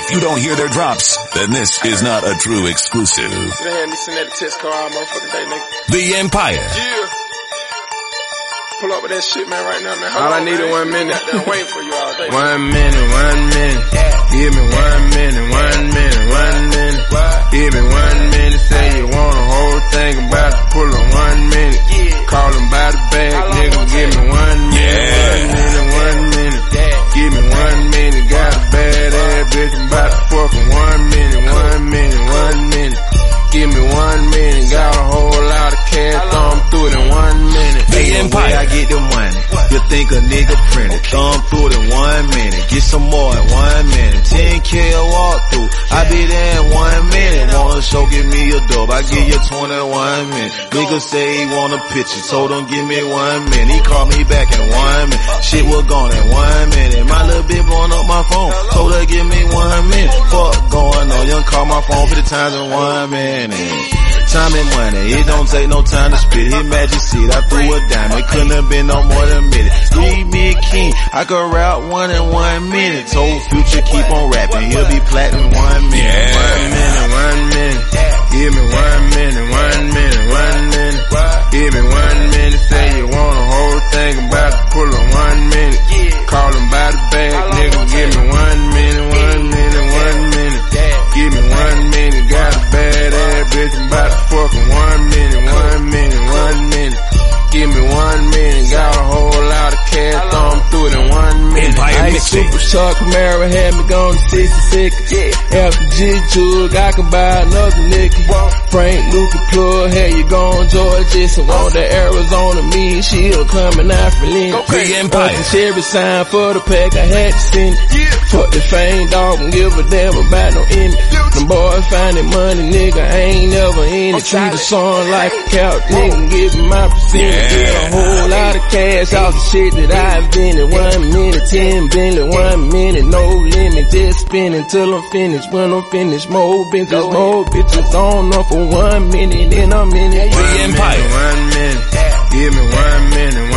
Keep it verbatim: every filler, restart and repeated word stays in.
If you don't hear their drops, then this is not a true exclusive. They had me send that test car all motherfucking day, nigga. The Empire. Yeah. Pull up with that shit, man, right now, man. Hold all on, I need is one minute. I'm waiting for you all day. One minute, one minute. Give me one minute, one minute, one minute. Give me one minute. Say you want a whole thing, about to pull up one minute. Call him by the bag, nigga. Give me one minute, one minute, one minute. Give me one minute. Got a bad ass bitch, I'm about to fuck him. One minute, one minute, one minute. Give me one minute. Got a whole lot of cash, thumb through it in one minute. The Empire. I get the money. You think a nigga printed. Thumb through it in one minute. Get some more in one minute. ten K a walk through. I be there in one minute. Want a show, give me a dub. I give you twenty-one minutes. Nigga say he want a picture. Told him give me one minute. He called me back in one minute. Shit was gone in one minute. My little bitch blowing up my phone. Told her give me one minute. Fuck going on. You call my phone fifty times in one minute. Time and money, it don't take no time to spit. Hit magic seed, I threw a diamond. Couldn't have been no more than a minute. Leave me a king, I could rap one in one minute. Told Future keep on rapping, he'll be platinum one minute. Yeah. One minute, one minute. Give me one minute, one minute, one minute. Give me one minute. Say you want a whole thing, about to pull up one minute. Call him by the bag, nigga. Give me one minute, one minute, one minute. Give me one minute. Got a bad ass bitch, I'm about to fuck him. One minute, one minute, one minute. Give me one minute. Got a whole lot of cash, thumb through it in one minute. I ain't Superstar Camaro, had me going to sixty-six. After G-Jug, I can buy another nigga. Frank Lucas plug, had you going Georgia. So want the Arizona me, she'll coming out for Lynn. The Empire. The Chevy sign for the pack, I had to send it. Fuck the fame dog, and give a damn about no image. Them boys finding money, nigga, I ain't never in it. Treat the song like a couch, nigga, give me my percentage. Get a whole lot of cash off the shit that I've been in. One minute, ten billion, one minute, no limit. Just spinning till I'm finished. When I'm finished, more bitches, more bitches on up for one minute, then I'm in it. The Empire. One minute, give me one minute,